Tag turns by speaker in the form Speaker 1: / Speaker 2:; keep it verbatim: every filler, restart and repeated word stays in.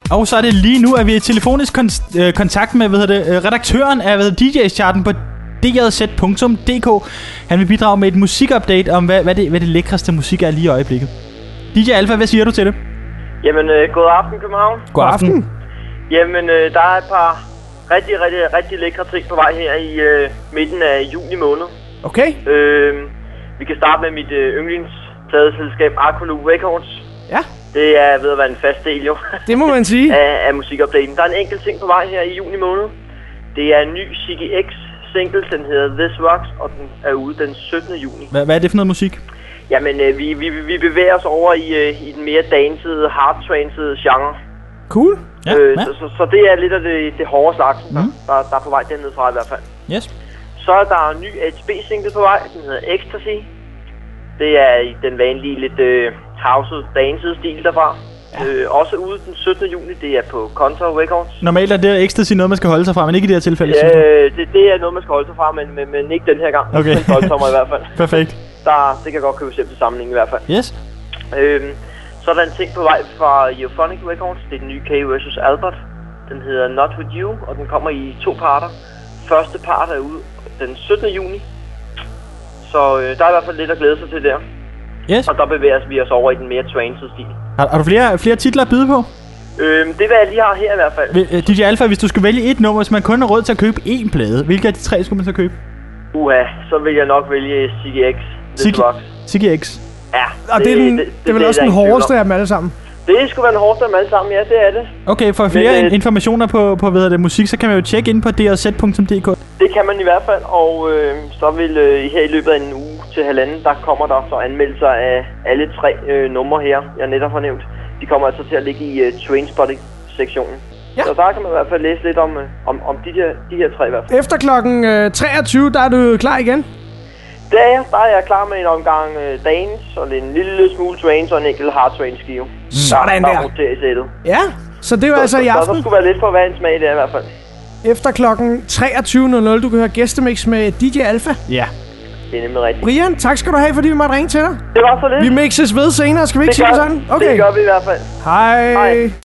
Speaker 1: Og så er det lige nu, at vi er i telefonisk kon- øh, kontakt med hvad hedder det, redaktøren af D J-charten på d j z punktum d k. Han vil bidrage med et musikupdate om, hvad, hvad, det, hvad det lækreste musik er lige i øjeblikket. D J Alpha, hvad siger du til det?
Speaker 2: Jamen, øh, god aften, København.
Speaker 1: God aften.
Speaker 2: Jamen, øh, der er et par rigtig, rigtig, rigtig lækre ting på vej her i øh, midten af juni måned.
Speaker 3: Okay.
Speaker 2: Øh, vi kan starte med mit øh, yndlingspladeselskab, Arcolu Records.
Speaker 3: Ja.
Speaker 2: Det er ved at være en fast del, jo.
Speaker 3: Det må man sige.
Speaker 2: af, af musikupdaten. Der er en enkelt ting på vej her i juni måned. Det er en ny Ziggy X single, den hedder This Rocks, og den er ude den syttende juni.
Speaker 1: Hvad, hvad er det for noget musik?
Speaker 2: Jamen, øh, vi, vi, vi bevæger os over i, øh, i den mere dansede, hard-trancede genre.
Speaker 3: Cool.
Speaker 1: Ja,
Speaker 2: øh,
Speaker 1: ja.
Speaker 2: så, så, så det er lidt af det, det hårde slags, mm. der, der, der er på vej dernede fra i hvert fald.
Speaker 1: Yes.
Speaker 2: Så er der en ny H B-single på vej, den hedder Ecstasy. Det er i den vanlige lidt øh, housed, dansede stil derfra. Ja. Øh, også ude den syttende juni, det er på Contour Records.
Speaker 1: Normalt er det Ecstasy noget, man skal holde sig fra, men ikke i det her tilfælde.
Speaker 2: Ja, øh, det, det er noget, man skal holde sig fra, men, men, men ikke den her gang.
Speaker 1: Okay.
Speaker 2: Den tolv-tommer i hvert fald.
Speaker 1: Perfekt.
Speaker 2: Der, det kan godt købes hjem til sammenligning i hvert fald.
Speaker 1: Yes.
Speaker 2: Øhm, så er der en ting på vej fra Euphonic Records. Det er den nye K versus. Albert. Den hedder Not With You, og den kommer i to parter. Første part er ude den syttende juni. Så øh, der er i hvert fald lidt at glæde sig til der.
Speaker 1: Yes.
Speaker 2: Og der bevæger vi os over i den mere tranced stil.
Speaker 1: Har, har du flere, flere titler at byde på?
Speaker 2: Øhm, det er hvad jeg lige har her i hvert fald.
Speaker 1: Uh, D J Alpha, hvis du skulle vælge et nummer, hvis man kun har råd til at købe én plade, hvilke af de tre skulle man så købe?
Speaker 2: Uha, så vil jeg nok vælge Ziggy X. This Rocks.
Speaker 1: Ziggy X.
Speaker 2: Ja.
Speaker 3: Og det, det, det, det, det er vel også den hårdeste af dem alle sammen?
Speaker 2: Det skulle være den hårdeste af dem alle sammen, ja, det er det.
Speaker 1: Okay, for flere
Speaker 2: Men,
Speaker 1: øh, informationer på, på hvad det, musik, så kan man jo tjekke ind på d j z punktum d k.
Speaker 2: Det kan man i hvert fald, og øh, så vil øh, her i løbet af en uge til halvanden, der kommer der så anmeldelser af alle tre øh, numre her, jeg netop har nævnt. De kommer altså til at ligge i uh, Trainspotting-sektionen. Ja. Så der kan man i hvert fald læse lidt om, øh, om, om de, her, de her tre i hvert fald.
Speaker 3: Efter klokken øh, treogtyve, der er du klar igen?
Speaker 2: Der er, der er jeg klar med en omgang øh, dance, og en lille smule trance og en enkelt hard trance skive.
Speaker 3: Sådan
Speaker 2: der.
Speaker 3: der.
Speaker 2: Der i sættet.
Speaker 3: Ja, så det er jo
Speaker 2: så,
Speaker 3: altså
Speaker 2: så,
Speaker 3: i aften.
Speaker 2: Så der skulle være lidt for hver en smag der i hvert fald.
Speaker 3: Efter klokken treogtyve nul nul, du kan høre gæstemix med D J Alpha.
Speaker 1: Ja.
Speaker 2: Det er nemlig rigtigt.
Speaker 3: Brian, tak skal du have, fordi vi måtte ringe til dig.
Speaker 2: Det var så lidt.
Speaker 3: Vi mixes ved senere, skal vi ikke
Speaker 2: det
Speaker 3: sige
Speaker 2: gør,
Speaker 3: sådan? Okay.
Speaker 2: Det gør vi i hvert fald.
Speaker 3: Hej.
Speaker 2: Hej.